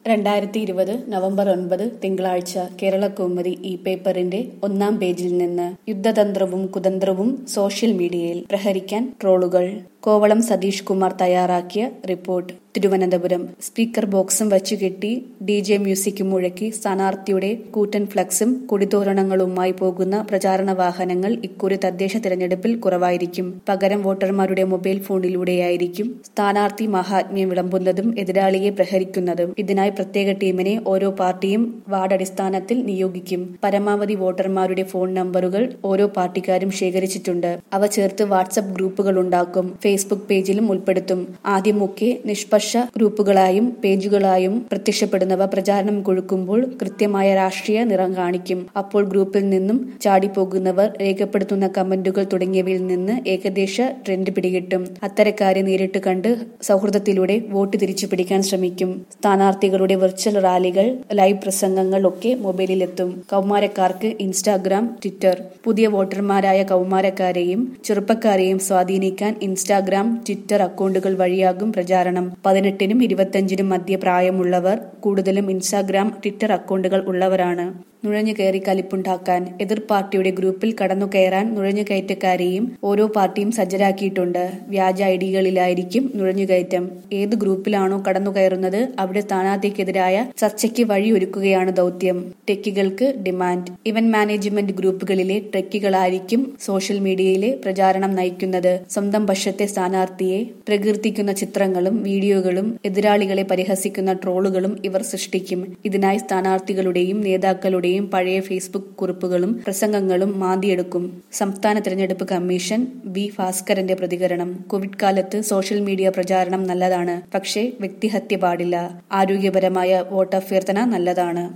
2020 November 9 തിങ്കളാഴ്ച കേരളകൗമുദി ഈ പേപ്പറിന്റെ ഒന്നാം പേജിൽ നിന്ന് യുദ്ധതന്ത്രവും കുതന്ത്രവും സോഷ്യൽ മീഡിയയിൽ പ്രഹരിക്കാൻ ട്രോളുകൾ. കോവളം സതീഷ് കുമാർ തയ്യാറാക്കിയ റിപ്പോർട്ട്. തിരുവനന്തപുരം. സ്പീക്കർ ബോക്സും വച്ചുകെട്ടി DJ മ്യൂസിക് മുഴക്കി സ്ഥാനാർത്ഥിയുടെ കൂറ്റൻ ഫ്ലക്സും കൊടിതോരണങ്ങളുമായി പോകുന്ന പ്രചാരണ വാഹനങ്ങൾ ഇക്കുറി തദ്ദേശ തിരഞ്ഞെടുപ്പിൽ കുറവായിരിക്കും. പകരം വോട്ടർമാരുടെ മൊബൈൽ ഫോണിലൂടെയായിരിക്കും സ്ഥാനാർത്ഥി മഹാത്മ്യം വിളമ്പുന്നതും എതിരാളിയെ പ്രഹരിക്കുന്നതും. ഇതിനായി പ്രത്യേക ടീമിനെ ഓരോ പാർട്ടിയും വാർഡടിസ്ഥാനത്തിൽ നിയോഗിക്കും. പരമാവധി വോട്ടർമാരുടെ ഫോൺ നമ്പറുകൾ ഓരോ പാർട്ടിക്കാരും ശേഖരിച്ചിട്ടുണ്ട്. അവ ചേർത്ത് വാട്സ്ആപ്പ് ഗ്രൂപ്പുകളുണ്ടാക്കും. ഫേസ്ബുക്ക് പേജിലും ഉൾപ്പെടുത്തും. ആദ്യമൊക്കെ നിഷ്പക്ഷ ഗ്രൂപ്പുകളായും പേജുകളായും പ്രത്യക്ഷപ്പെടുന്നവ പ്രചാരണം കൊഴുക്കുമ്പോൾ കൃത്യമായ രാഷ്ട്രീയ നിറം കാണിക്കും. അപ്പോൾ ഗ്രൂപ്പിൽ നിന്നും ചാടിപ്പോകുന്നവർ രേഖപ്പെടുത്തുന്ന കമന്റുകൾ തുടങ്ങിയവയിൽ നിന്ന് ഏകദേശ ട്രെൻഡ് പിടികിട്ടും. അത്തരക്കാരെ നേരിട്ട് കണ്ട് സൗഹൃദത്തിലൂടെ വോട്ട് തിരിച്ചു പിടിക്കാൻ ശ്രമിക്കും. സ്ഥാനാർത്ഥികളുടെ വെർച്വൽ റാലികൾ, ലൈവ് പ്രസംഗങ്ങൾ ഒക്കെ മൊബൈലിലെത്തും. കൗമാരക്കാർക്ക് ഇൻസ്റ്റാഗ്രാം, ട്വിറ്റർ. പുതിയ വോട്ടർമാരായ കൗമാരക്കാരെയും ചെറുപ്പക്കാരെയും സ്വാധീനിക്കാൻ ഇൻസ്റ്റാഗ്രാം, ട്വിറ്റർ അക്കൗണ്ടുകൾ വഴിയാകും പ്രചാരണം. 18നും 25നും മധ്യ പ്രായമുള്ളവർ കൂടുതലും ഇൻസ്റ്റാഗ്രാം, ട്വിറ്റർ അക്കൗണ്ടുകൾ ഉള്ളവരാണ്. നുഴഞ്ഞുകയറി കലിപ്പുണ്ടാക്കാൻ എതിർ പാർട്ടിയുടെ ഗ്രൂപ്പിൽ കടന്നുകയറാൻ നുഴഞ്ഞുകയറ്റക്കാരെയും ഓരോ പാർട്ടിയും സജ്ജരാക്കിയിട്ടുണ്ട്. വ്യാജ ഐഡികളിലായിരിക്കും നുഴഞ്ഞുകയറ്റം. ഏത് ഗ്രൂപ്പിലാണോ കടന്നുകയറുന്നത് അവിടെ സ്ഥാനാർത്ഥിക്കെതിരായ ചർച്ചയ്ക്ക് വഴിയൊരുക്കുകയാണ് ദൗത്യം. ടെക്കികൾക്ക് ഡിമാൻഡ്. ഇവന്റ് മാനേജ്മെന്റ് ഗ്രൂപ്പുകളിലെ ടെക്കികളായിരിക്കും സോഷ്യൽ മീഡിയയിലെ പ്രചാരണം നയിക്കുന്നത്. സ്വന്തം പക്ഷത്തെ സ്ഥാനാർത്ഥിയെ പ്രകീർത്തിക്കുന്ന ചിത്രങ്ങളും വീഡിയോകളും എതിരാളികളെ പരിഹസിക്കുന്ന ട്രോളുകളും ഇവർ സൃഷ്ടിക്കും. ഇതിനായി സ്ഥാനാർത്ഥികളുടെയും നേതാക്കളുടെയും പഴയ ഫേസ്ബുക്ക് കുറിപ്പുകളും പ്രസംഗങ്ങളും മാന്തിയെടുക്കും. സംസ്ഥാന തിരഞ്ഞെടുപ്പ് കമ്മീഷൻ വി ഭാസ്കരന്റെ പ്രതികരണം. കോവിഡ് കാലത്ത് സോഷ്യൽ മീഡിയ പ്രചാരണം നല്ലതാണ്. പക്ഷേ വ്യക്തിഹത്യ പാടില്ല. ആരോഗ്യപരമായ വോട്ടഭ്യർത്ഥന നല്ലതാണ്.